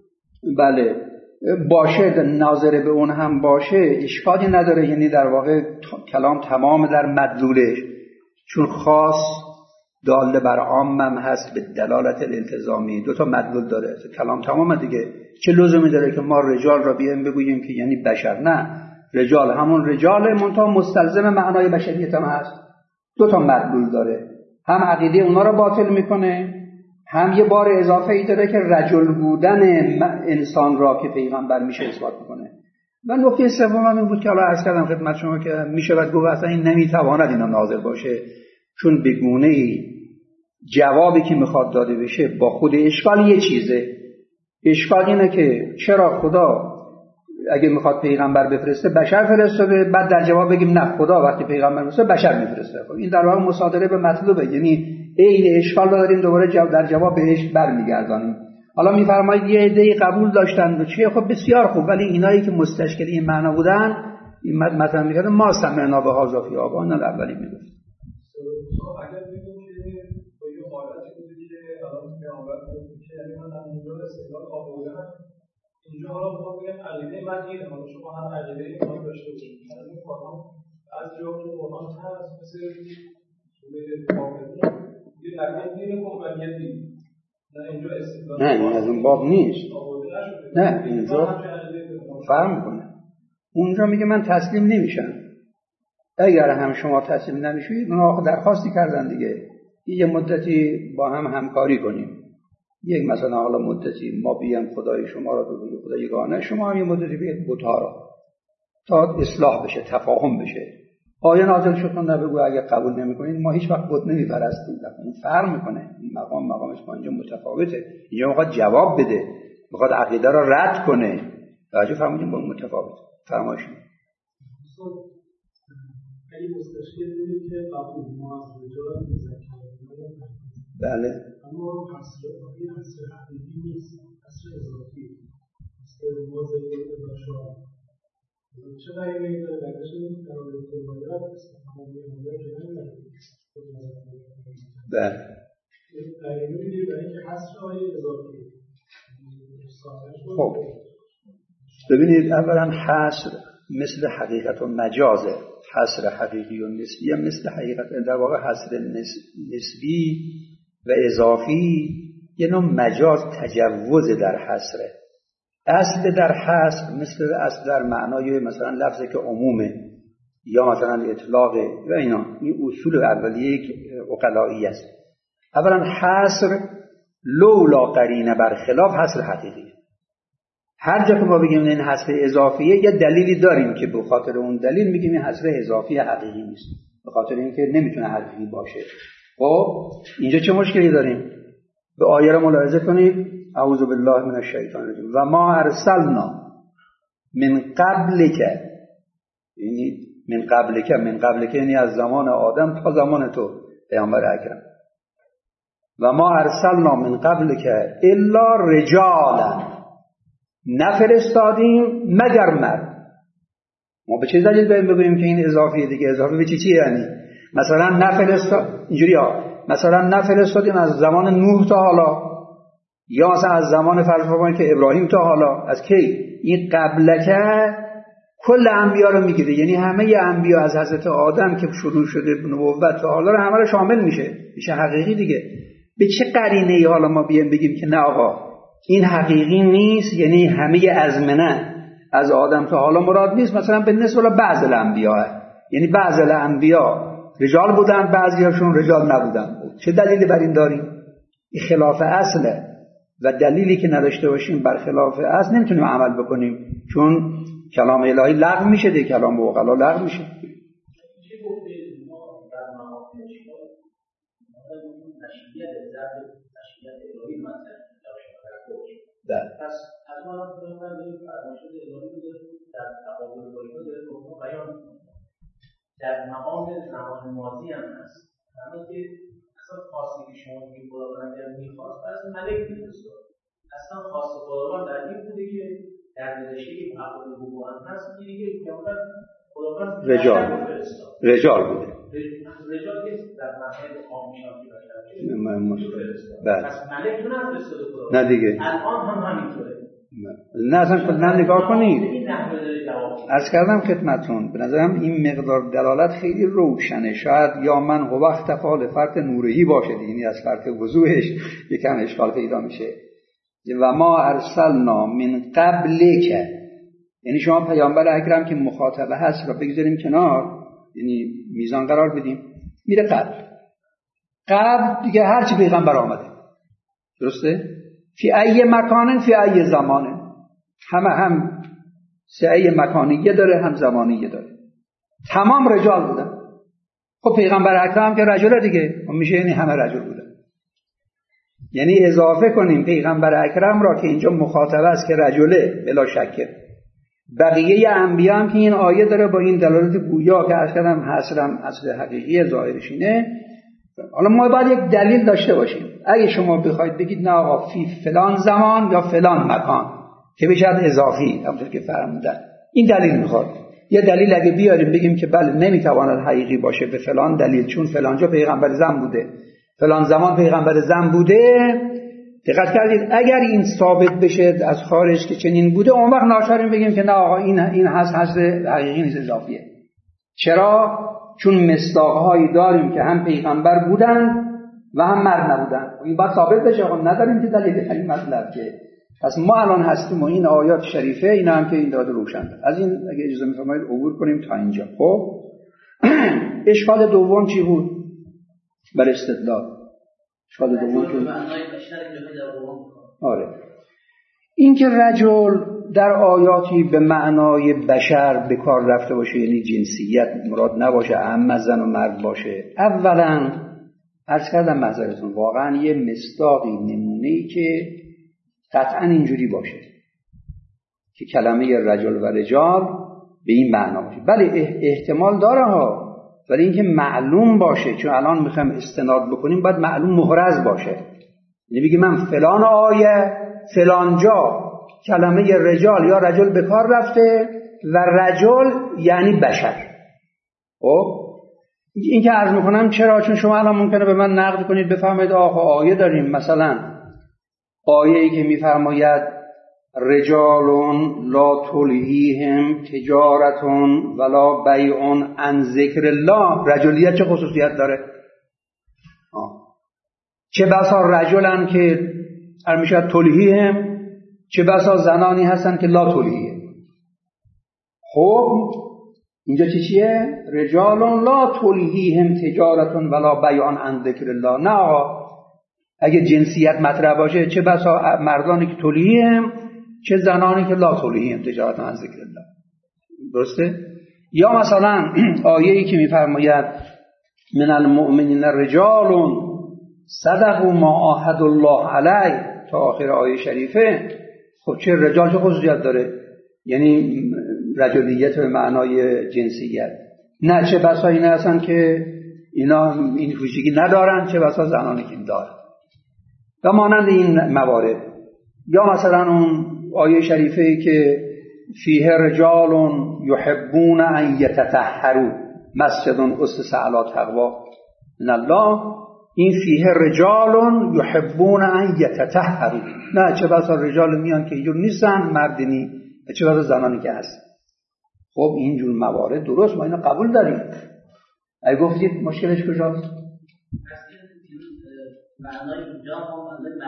بله باشه ناظر به اون هم باشه اشکالی نداره. یعنی در واقع کلام تمام در مدلولش، چون خاص داله بر عام هم هست به دلالت الالتزامی. 2 مدلول داره کلام تمام دیگه. چه لزومی داره که ما رجال را بیایم بگوییم که یعنی بشر؟ نه، رجال همون رجاله، منتها مستلزم معنای بشریت هم هست. 2 مدلول داره، هم عقیده اونا را باطل میکنه، هم یه بار اضافه ای داره که رجل بودن انسان را که پیغمبر میشه اثبات میکنه. و نکته سوم هم این بود که حالا عرض کردم خدمت شما که میشه باید گفت اصلا این نمیتواند اینا ناظر باشه، چون به گونه‌ای جوابی که میخواد داده بشه با خود اشکال یه چیزه. اشکال اینه که چرا خدا اگه میخواد پیغمبر بفرسته بشر فرستاده، بعد در جواب بگیم نه خدا وقتی پیغمبر میفرسته بشر میفرسته. خب این در واقع مصادره به مطلوبه. یعنی این اشکال رو داریم دوباره در جواب بهش برمیگردانیم. حالا میفرمایید یه عده‌ای قبول داشتن و چیه؟ خب بسیار خوب، ولی اینایی که مستشکل این معنا بودن این مثلا میگن ما سمعنا به هذا فی آبائنا الاولین میگفت. اگر بگیم که با یه حالتی بوده که الان پیامبر گفت که یعنی من در اینجا استدلال آوردم، اینجا حالا میخوام بگم عقیده من اینه، حالا شما هم عقیده ایمان داشته باشید. مثلا این قرآن از جا تو قرآن هست مثل سوره کافرون یه تقریبا دین کفریتی. نه اینجا استدلال نه این از اون باب نیست. نه اینجا فرق میکنه. اونجا میگه من تسلیم نمیشم. اگر هم شما تسلیم نمیشید اونا درخواستی کردن دیگه یه مدتی با هم همکاری کنیم. یک مثلا حالا مدتی ما بیام خدای شما را بگوییم خدای یگانه، شما هم یه مدتی بیاید بت‌ها را، تا اصلاح بشه، تفاهم بشه. آیه نازل شد نه بگو اگه قبول نمی‌کنید ما هیچ وقت بت نمی‌پرستیم. اون فرق می‌کنه. این مقامش با اینجا متفاوته. اینجا می‌خواد جواب بده، می‌خواد عقیده را رد کنه. توجه فرمودین با متفاوت. فرمایش اگه مستشکل بودید که قبول ما از رجال مذکر بله اما این حصر حقیقی نیست، حصر اضافی حصر موضع باشا چه قیمه داره درگش این قرارت مادرات بله این قیمه میگه برای اینکه حصر های اضافی. خب ببینید اولا حصر مثل حقیقت و مجازه. حصر حقیقی و نسبی هم مثل حقیقت، در واقع حصر نسبی و اضافی یه نوع مجاز تجوز در حصره. اصل در حصر مثل اصل در معنای مثلا لفظی که عمومه یا مثلا اطلاقه و اینا. این اصول اولیه عقلایی است. اولا حصر لولا قرینه برخلاف حصر حقیقی. هر جا که ما بگیم این حذف اضافیه، یه دلیلی داریم که به خاطر اون دلیل میگیم این حذف اضافی حقیقی نیست، به خاطر اینکه نمیتونه حقیقی باشه. خب اینجا چه مشکلی داریم؟ به آیه رو ملاحظه کنید. اعوذ بالله من الشیطان الرجیم و ما ارسلنا من قبلک، یعنی من قبلک یعنی از زمان آدم تا زمان تو پیامبر اکرم. و ما ارسلنا من قبلک الا رجالا، نفرستادیم مگر مرد. ما به چه دلیل بگوییم که این اضافیه دیگه؟ اضافه به چیه یعنی؟ مثلا اینجوری ها، مثلا نفرستادیم از زمان نوح تا حالا، یا مثلا از زمان فرض که ابراهیم تا حالا. از کی؟ این قبلکه کل انبیا رو میگیره، یعنی همه انبیا از حضرت آدم که شروع شده نبوت تا حالا رو همه رو شامل میشه حقیقی دیگه. به چه قرینه‌ای حالا ما بگیم که نه آقا این حقیقی نیست، یعنی همه ازمنه از آدم تا حالا مراد نیست، مثلا به نسبت بعض الانبیا، یعنی بعض الانبیا رجال بودن، بعضیاشون رجال نبودن. چه دلیلی بر این داریم؟ این خلاف اصله و دلیلی که نداشته باشیم بر خلاف اصل نمیتونیم عمل بکنیم، چون کلام الهی لغو میشه دیگه، کلام عقلا لغو میشه. پس از ما دارم این فرمایشات الهی بوده در تقابل با اینا داره گفتم بیان در مقام زمان ماضی هم هست. اما که اصلا خاصی که شما میگید خداوند اگر میخواست پس ملک میفرستاد. اصلا خاص خداوند در این بوده که در گذشته که تقابل با هم هست دیگه پیامبر خداوند رجال بوده. رجال که در معنی عام میشن که بله. پس ملک نفرستاد خداوند. نه دیگه. الان هم همینطوره. نه اصلا کلا نگاه کنید. عرض کردم خدمتتون به نظرم این مقدار دلالت خیلی روشنه. شاید یا من هو وقت فعال فرق نورهی باشه، یعنی از فرق وضوحش یکم اشکال پیدا میشه. و ما ارسلنا من قبلک، یعنی شما پیامبر اکرم که مخاطبه هست را بگذاریم کنار، یعنی میزان قرار بدیم، میره قبل دیگه هر چی پیغمبر آمده، درسته؟ فی ای مکانن فی ای زمانه، هم ای مکانیه داره هم زمانیه داره. تمام رجال بودن. خب پیغمبر اکرم که رجل دیگه میشه، یعنی همه رجل بودن. یعنی اضافه کنیم پیغمبر اکرم را که اینجا مخاطب است که رجله بلا شکه. بقیه انبیا هم که این آیه داره با این دلالت گویا که عرض کردم حسرم اصل حقیقی ظاهرش اینه. حالا ما باید یک دلیل داشته باشیم. اگه شما بخواید بگید نه آقا فی فلان زمان یا فلان مکان که بشه اضافی، همونطور که فرمودن، این دلیل میخواد. یه دلیل اگه بیاریم بگیم که بله نمیتواند حقیقی باشه به فلان دلیل، چون فلانجا پیغمبر زن بوده، فلان زمان پیغمبر زن بوده. دقت کردید اگر این ثابت بشه از خارج که چنین بوده، اون وقت ناچاریم بگیم که نه آقا این هست حقیقی نیست، اضافیه. چرا؟ چون مصداق‌هایی داریم که هم پیغمبر بودن و هم مرد نبودن. این باید ثابت بشه. آقا نداریم که دلیل خیلی مطلب که پس ما الان هستیم و این آیات شریفه اینا هم که این داده روشن. از این اگه اجازه می‌فرمایید عبور کنیم تا اینجا. خب اشکال دوم چی بود؟ بر استدلال. اشکال دوم که این که رجل در آیاتی به معنای بشر به کار رفته باشه، یعنی جنسیت مراد نباشه، اهم زن و مرد باشه. اولا عرض کردم معذرتون، واقعا یه مصداقی نمونه‌ای که قطعا اینجوری باشه که کلمه رجل و رجال به این معنا باشه. بله احتمال داره ها، ولی اینکه معلوم باشه، چون الان میخوایم استناد بکنیم باید معلوم محرز باشه. یعنی بگیم من فلان آیه فلان جا کلمه رجال یا رجل به کار رفته و رجل یعنی بشر. خب این که عرض میکنم چرا؟ چون شما الان ممکنه به من نقد کنید بفهمید آقا آیه داریم، مثلا آیه‌ای که میفرماید رجالون لا تلهیهم تجارتون ولا بیعون عن ذکر الله، رجلیت چه خصوصیت داره؟ چه بسا رجلن که میشه تلهیهم، چه بسا زنانی هستن که لا تلهیهم. خب اینجا چیه؟ رجالون لا تلهیهم تجارتون ولا بیعون عن ذکر الله. نه آقا، اگه جنسیت مطرح باشه چه بسا مردانی که تلهیهم، چه زنانی که لا تلهیهم تجارت عن ذکر الله. درسته؟ یا مثلا آیه‌ای که می‌فرماید من المؤمنین رجال صدقوا ما عاهدوا الله علیه تا آخر آیه شریفه. خب چه رجال چه خصوصیت داره؟ یعنی رجالیت به معنای جنسیت. نه چه بسا اینه هستن که اینا این ویژگی ندارن، چه بسا زنانی که دارن و مانند این موارد. یا مثلا اون آیه شریفه که فیه رجال یحبون ان یتطهروا مسجد اسس علی تقوا من الله، این فیه رجال یحبون ان یتطهروا. نه چه بسا رجال میان که اینجور نیستن مردنی، چه بسا زنانی که هست. خب اینجور موارد درست ما اینو قبول داریم. اگه گفتید مشکلش کجاست؟ معنای اینجا هم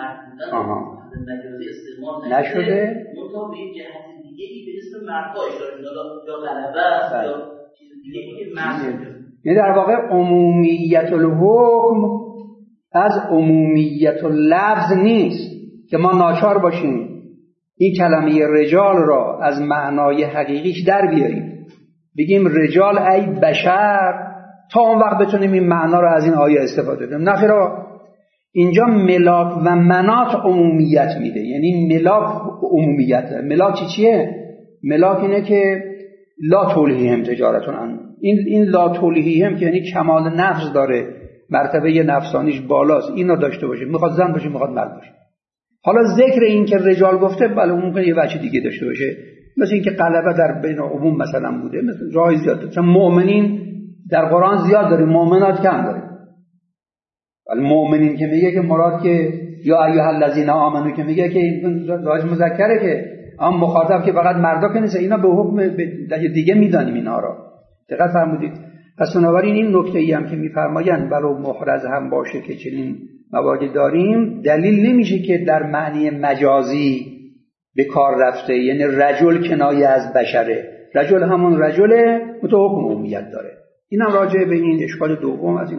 مجازی استعمال نشده؟ منطقه به یک جهت دیگه‌ای به اسم مردا اشاره شده، یا غلبه است یا چیز دیگه‌ای که مرد. یعنی در واقع عمومیت الحکم از عمومیت اللفظ نیست که ما ناچار باشیم این کلمه رجال را از معنای حقیقیش در بیاریم بگیم رجال ای بشر تا اون وقت بتونیم این معنا را از این آیه استفاده کنیم. نه خیرا، اینجا ملاک و منات عمومیت میده. یعنی ملاک عمومیت. ملاک چیه؟ ملاک اینه که لا تلهیهم تجارتون عن، این لا تلهیهم که یعنی کمال نفس داره، مرتبه نفسانیش بالاست، اینو داشته باشه، میخواد زن باشه میخواد مرد باشه. حالا ذکر این که رجال گفته بله ممکنه یه بچه دیگه داشته باشه، مثل این که غلبه در بین عموم مثلا بوده، مثل جای زیاد مثلا مؤمنین در قرآن زیاد داره، مؤمنات کم داره. المؤمنین که میگه که مراد که یا ایها الذین آمنو که میگه که این زواج مذکره، که اما مخاطب که فقط مردا که نیست، اینا به حکم دیگه میدانیم اینا را. دقت فرمودید؟ پس بنابراین این نکته‌ای هم که میفرمایند ولو محرز هم باشه که چنین مواردی داریم، دلیل نمیشه که در معنی مجازی به کار رفته. یعنی رجل کنایه از بشره، رجل همون رجله متو حکم عمومیت داره. اینم راجع به این اشکال دوم از این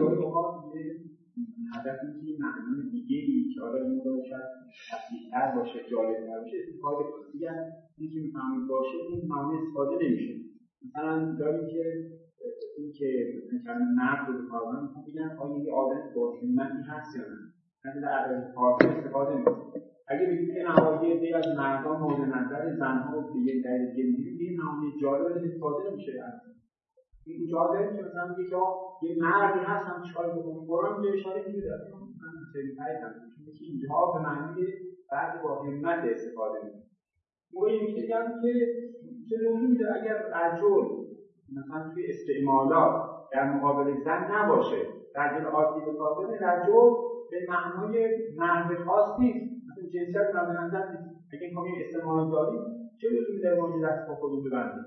هدف اینکه معنی دیگه‌ای که حالا این رو شاید تفصیل‌تر باشه، جالب‌تر باشه استفاده کنید. دیگه اینکه می‌فهمید باشه اون معنی استفاده نمیشه. مثلا داریم که این که مثلا مرد رو کارمند میگن آیا یه آدم با همتی هست یا نه؟ مثلا در عدد کارمند استفاده نمیشه. اگه بگید که نهایی دی از مردان مورد نظر زن‌ها رو به یک دلیل دیگه این معنی جالب استفاده نمیشه. این جالب که مثلا میگه که یه مردی هست هم چیکار بکنه، قرآن به اشاره میده. من خیلی تعریفم میکنم که اینجا به معنی بعد با همت استفاده میکنه. موقعی میگن که چه لزومی داره اگر رجل مثلا توی استعمالات در مقابل زن نباشه، رجل عادی به کار بره، رجل به معنای مرد خاص نیست، مثلا جنسیت نامنظر نیست. اگه ما این استعمال داریم چه لزومی داره ما دست با خودمون ببندیم؟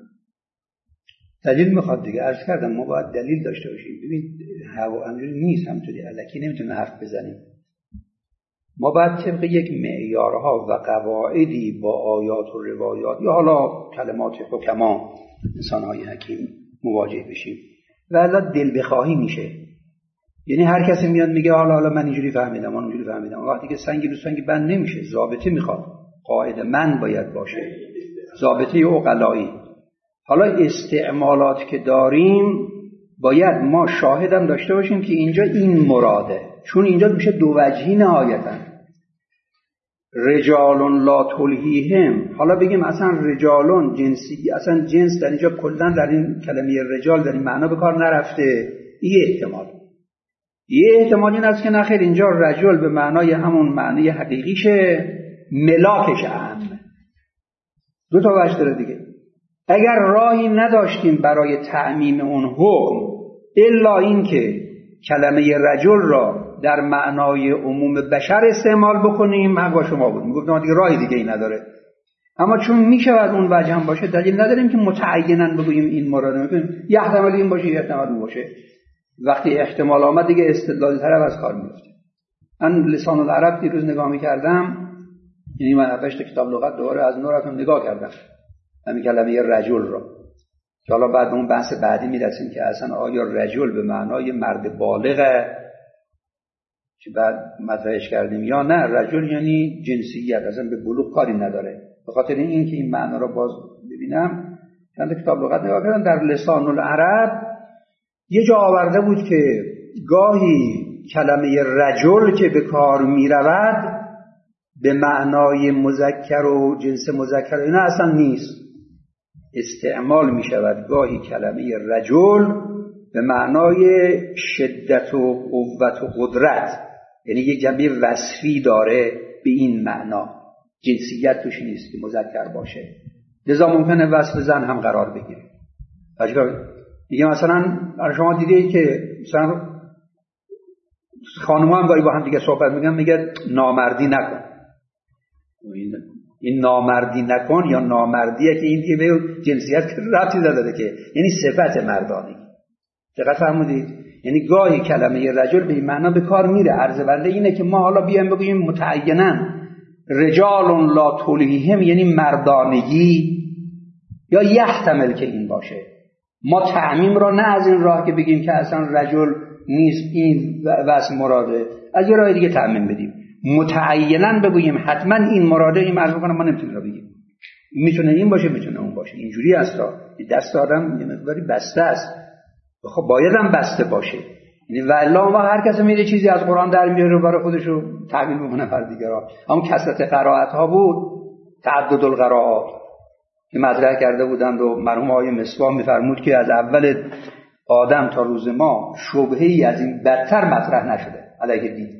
دلیل میخواد دیگه. عرض کردم ما باید دلیل داشته باشیم. ببین هوا همجوری نیست، همونطوری الکی نمیتونه حرف بزنیم. ما باید طبق یک معیارها و قواعدی با آیات و روایات یا حالا کلمات حکما انسان‌های حکیم مواجه بشیم و الا دل بخواهی میشه. یعنی هر کسی میاد میگه حالا من اینجوری فهمیدم، من اونجوری فهمیدم. وقتی که سنگی رو سنگی بند نمیشه، ضابطه میخواد، قاعده من باید باشه، ضابطه عقلایی. حالا استعمالات که داریم باید ما شاهدم داشته باشیم که اینجا این مراده، چون اینجا میشه دو وجهی نهایتا. رجالون لا تلهیهم، حالا بگیم اصلا رجالون جنسی، اصلا جنس در اینجا کلا در این کلمه رجال در این معنا به کار نرفته. یه احتمال این است که نخیر اینجا رجل به معنای همون معنی حقیقیشه، ملاکش اهم. دو تا وجه داره دیگه. اگر راهی نداشتیم برای تعمیم اون حکم الا این که کلمه رجل را در معنای عموم بشر استعمال بکنیم، من با شما بودیم گفتم دیگه راهی دیگه ای نداره. اما چون میشه از اون وجه هم باشه، دلیل نداریم که متعیناً بگوییم این مراد میکنیم. یه احتمال این باشه، یه احتمال اون باشه. وقتی احتمال آمد دیگه استدلال طرف از کار میفته. من لسان العرب دیروز نگاه میکردم، یعنی من 8 کتاب لغت دوباره از نو رفتم نگاه کردم همین کلمه رجل را، که حالا بعد اون بحث بعدی میرسیم که اصلا آیا رجل به معنای مرد بالغه که بعد مطرحش کردیم یا نه رجل یعنی جنسیت، اصلا به بلوغ کاری نداره. به خاطر این که این معنا رو باز ببینم چند کتاب لغت نگاه کردم. در لسان العرب یه جا آورده بود که گاهی کلمه رجل که به کار می رود به معنای مذکر و جنس مذکر و اینا اصلا نیست، استعمال می شود گاهی کلمه رجل به معنای شدت و قوت و قدرت، یعنی یک جنبه وصفی داره به این معنا، جنسیت توش نیست که مذکر باشه، لذا ممکنه وصف زن هم قرار بگیره. دیگه مثلا شما دیدید که مثلا خانم‌ها هم گاهی با هم دیگه صحبت میگن، میگه نامردی نکن، این نامردی نکن یا نامردیه که این دیگه به جنسیت ربطی نداره که، یعنی صفت مردانگی. دقت فرمودید؟ یعنی گاهی کلمه رجل به این معنا به کار میره. عرض بنده اینه که ما حالا بیایم بگیم متعیناً رجال لا تلهیهم یعنی مردانگی، یا یحتمل که این باشه. ما تعمیم را نه از این راه که بگیم که اصلا رجل نیست این واسه مراده، از یه راه دیگه تعمیم بدیم، متعیناً بگوییم حتما این مراده. این معلوم کنه ما نمیتونیم را بگیم، میتونه این باشه میتونه اون باشه، اینجوری است. دست آدم یه مقداری بسته است، خب باید هم بسته باشه. یعنی والله ما هر کس میره چیزی از قرآن در میاره برای خودش رو تعبیر میکنه بر دیگران. اما کثرت قرائت ها بود، تعدد القرائات که مطرح کرده بودند و مرحوم آقای مصباح میفرمود که از اول آدم تا روز ما شبهه‌ای از این بدتر مطرح نشده علیه دین،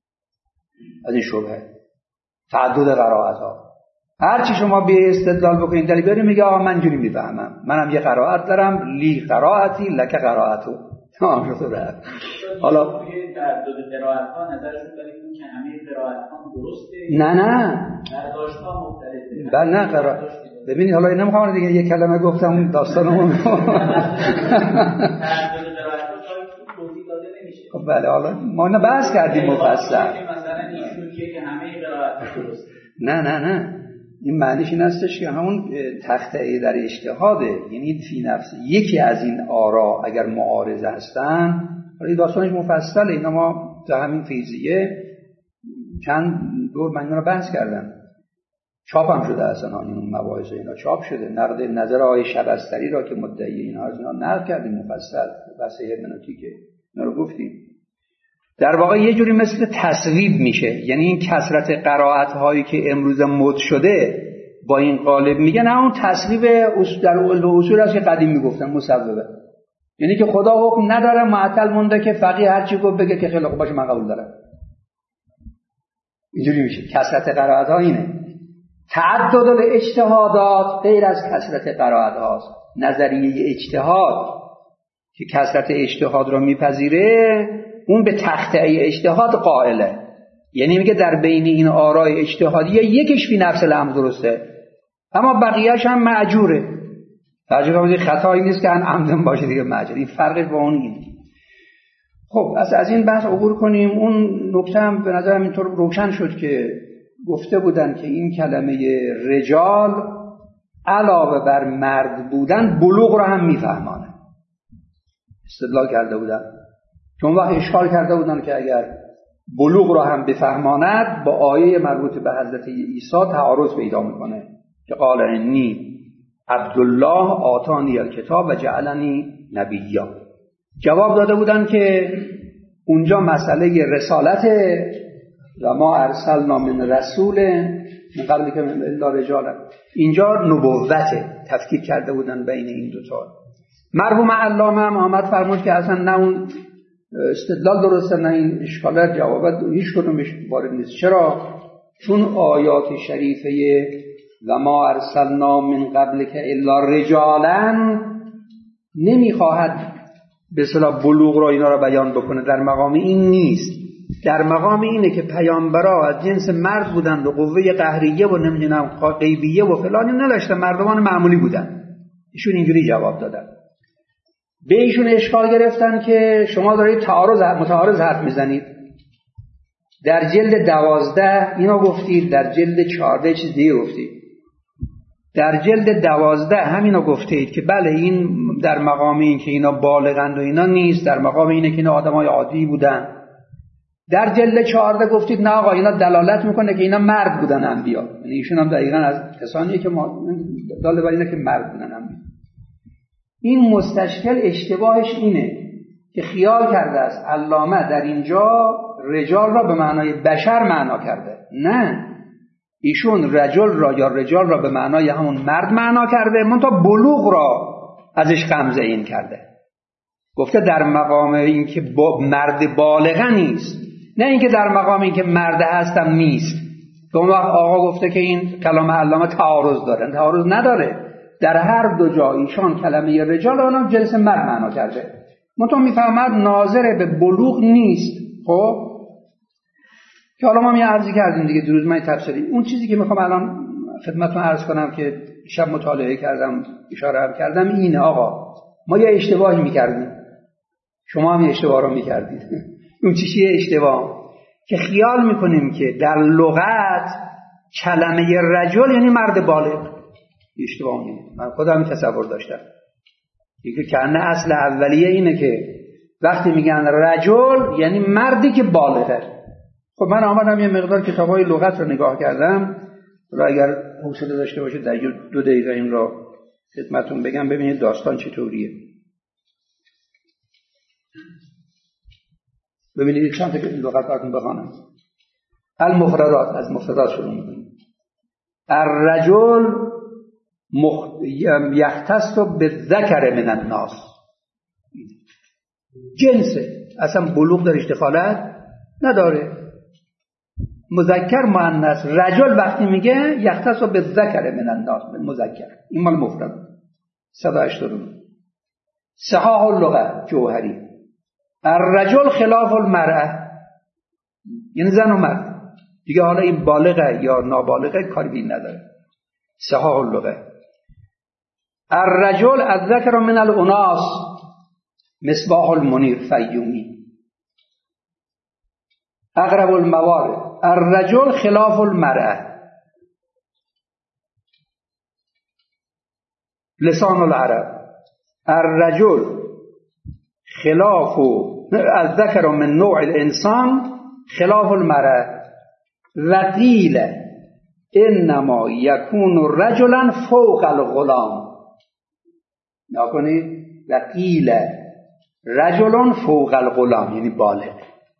از این شبهه تعدد قرائت ها. هر چی شما به استدلال بکنید دلیل بیارید، میگه آقا من اینجوری میفهمم، منم یه قرائت دارم، لی قرائتی لک قرائتو. تمام شده. حالا تعدد قرائت ها نظرشون دارید که همه قرائت ها درسته؟ نه برداشت ها مختلفه. بله نه قرائت. ببینید حالا این نمیخوام دیگه یه کلمه گفتم داستانمون. تعدد قرائت ها توضیح داده نمیشه. خب بله حالا ما نه بحث کردیم مفصل. مثلا ایشون که همه قرائت ها درسته. نه این معنیش این هستش که همون تخته در اجتهاده، یعنی فی نفس یکی از این آرا اگر معارضه هستن، ولی داستانش مفصله. اینا ما در همین فیزیه چند دور من اینا رو بحث کردم، چاپ هم شده اصلا این مباحث اینا چاپ شده. نقد نظر آقای شبستری را که مدعی اینا از اینا نقد کردیم مفصل، بحث هرمنوتیکه اینا رو گفتیم. در واقع یه جوری مثل تصویب میشه، یعنی این کثرت قرائت هایی که امروز مد شده با این قالب میگن همون تصویب در اصول است که قدیم میگفتن مصوبه، یعنی که خدا حکم نداره، معطل مونده که فقیه هر چی گفت بگه که خیلی خوب باشه من قبول دارم. اینجوری میشه. کثرت قرائت ها اینه. تعدد الاجتهادات غیر از کثرت قرائت هاست. نظریه اجتهاد که کثرت اجتهاد را میپذیره، اون به تخته اجتهاد قائله، یعنی میگه در بین این آراء اجتهادیه یکیش فی نفس الامر درسته اما بقیه‌اش هم معجوره. ترجمه خطایی نیست که ان عمدن باشه دیگه معجور. این فرقش با اون اینه. خب از این بحث عبور کنیم. اون نکته هم به نظرم اینطور روشن شد که گفته بودن که این کلمه رجال علاوه بر مرد بودن بلوغ رو هم میفهمانه. استدلال کرده بودن چون وقت اشکال کرده بودن که اگر بلوغ را هم بفهماند با آیه مربوط به حضرت عیسی تعارض پیدا میکنه که قال انی عبدالله آتانی الکتاب و جعلنی نبیا. جواب داده بودن که اونجا مسئله رسالت و ما ارسلنا من رسول من قبل که الا رجالا، اینجا نبوته. تفکیک کرده بودن بین این دوتا. مرحوم علامه هم آمد فرمود که اصلا نه اون استدلال درسته نه این اشکالات جوابات هیچ کدومش وارد نیست. چرا؟ چون آیات شریفه و ما ارسلنا من قبل که الا رجالا نمیخواهد به اصطلاح بلوغ را اینا را بیان بکنه، در مقام این نیست. در مقام اینه که پیامبرا از جنس مرد بودند و قوه قهریه و نمیدونم غیبیه و فلانی نداشتن، مردمان معمولی بودن. ایشون اینجوری جواب دادن. به ایشون اشکال گرفتن که شما دارید متعارض حرف میزنید. در جلد 12 اینا گفتید، در جلد 14 چیز دیگه گفتید. در جلد 12 همینا گفتید که بله این در مقام این که اینا بالغند و اینا نیست، در مقام اینه که اینا آدمای عادی بودن. در جلد 14 گفتید نه آقا اینا دلالت میکنه که اینا مرد بودن انبیا، یعنی ایشون هم دقیقاً از کسانیه که داله بر اینه که مرد بودن انبیا. این مستشکل اشتباهش اینه که خیال کرده است علامه در اینجا رجال را به معنای بشر معنا کرده. نه، ایشون رجال را به معنای همون مرد معنا کرده، منتها بلوغ را ازش غمزه این کرده. گفته در مقام این که مرد بالغه نیست، نه اینکه در مقام این که مرد هستم نیست. که اون وقت آقا گفته که این کلام علامه تعارض داره. تعارض نداره. در هر دو جا ایشان کلمه رجال را جنس مرد معنا کرده، منتها میفهمد ناظر به بلوغ نیست. خب که حالا ما عرضی کردیم دیگه دیروز من تفسیری. اون چیزی که میخوام الان خدمتتون عرض کنم که شب مطالعه کردم اشاره هم کردم اینه آقا ما یه اشتباهی میکردیم، شما هم یه اشتباه رو میکردید. اون چیزیه اشتباه که خیال میکنیم که در لغت کلمه رجل یعنی مرد بالغ. اشتباه نیست. من خودم تصور داشتم دیگه که اصل اولیه اینه که وقتی میگن رجل یعنی مردی که بالغه. خب من آمدم یه مقدار کتابای لغت رو نگاه کردم، حالا اگر حوصله داشته باشید در 2 دقیقه این رو خدمتتون بگم ببینید داستان چطوریه. ببینید چند تا لغت براتون بخوانم. المفردات، از مفردات شروع می‌کنیم. الرجل یختص بالذکر من الناس، جنسه، اصلا بلوغ درش دخالت نداره. مذکر مؤنث، رجل وقتی میگه یختص بالذکر من الناس، مذکر. این مال مفرد 189. صحاح اللغه جوهری. الرجل خلاف المرأه، یعنی زن و مرد دیگه. حالا این بالغه یا نابالغه کاری بین نداره. صحاح اللغه. الرجل الذکر من الاناس، مصباح المنیر فیومی. اقرب الموارد. الرجل خلاف المرأه، لسان العرب. الرجل خلاف الذکر من نوع الانسان خلاف المرأه. وقیل انما یکون رجلا فوق الغلام. نکنید وقیل رجل فوق الغلام یعنی بالغ.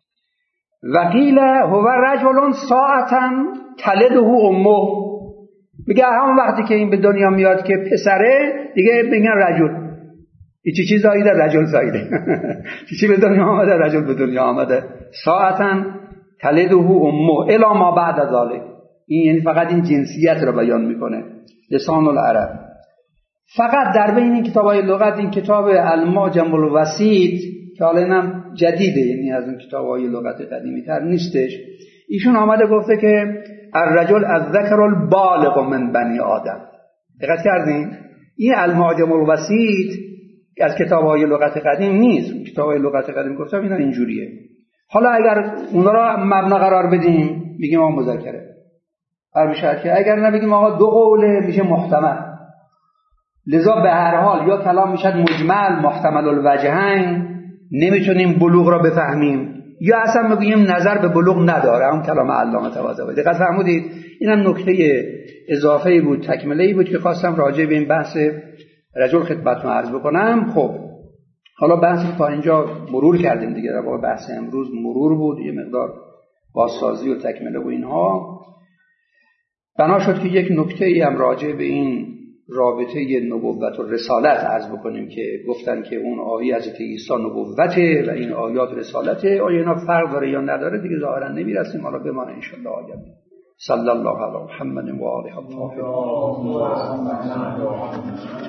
وقیل هو رجل ساعتا تلده امه، میگه همون وقتی که این به دنیا میاد که پسره دیگه میگن رجل. چی زایده؟ رجل زایده. چی به دنیا آمده؟ رجل به دنیا آمده. ساعتا تلده امه الی ما بعد ذلك. این یعنی فقط این جنسیت رو بیان میکنه. لسان العرب. فقط در بین این کتابای لغت این کتاب المعجم الوسیط که حالا اینم جدیده، یعنی از اون کتابای لغت قدیمی تر نیستش، ایشون آمده گفته که الرجل الذکر البالغ من بنی آدم. دقت کردین؟ این المعجم الوسیط از کتابای لغت قدیم نیست. کتابای لغت قدیم گفتم اینا اینجوریه. حالا اگر اونا را مبنا قرار بدیم میگیم ما مذکره هر میشه، که اگر نبگیم آقا 2 قوله میشه محتمل. لذا به هر حال یا کلام میشد مجمل محتمل الوجهین، نمیتونیم بلوغ را بفهمیم، یا اصلا بگیم نظر به بلوغ نداره. هم کلام علامه طباطبایی. دقت فرمودید؟ اینم نکته اضافه‌ای بود، تکمله‌ای بود که خواستم راجع به این بحث رجل خدمتتون عرض بکنم. خب حالا بحث تا اینجا مرور کردیم دیگه. در واقع بحث امروز مرور بود، یه مقدار بازسازی و تکمله و اینها. بنا شد که یک نکته‌ای هم راجع به این رابطه نبوت و رسالت عرض بکنیم که گفتن که اون آیه حضرت عیسی نبوته و این آیات رسالته. آیا اینا فرق داره یا نداره دیگه ظاهرا نمیرسیم. حالا بمانه ان شاءالله آیه. صلی الله علی محمد و آله الطاهرین.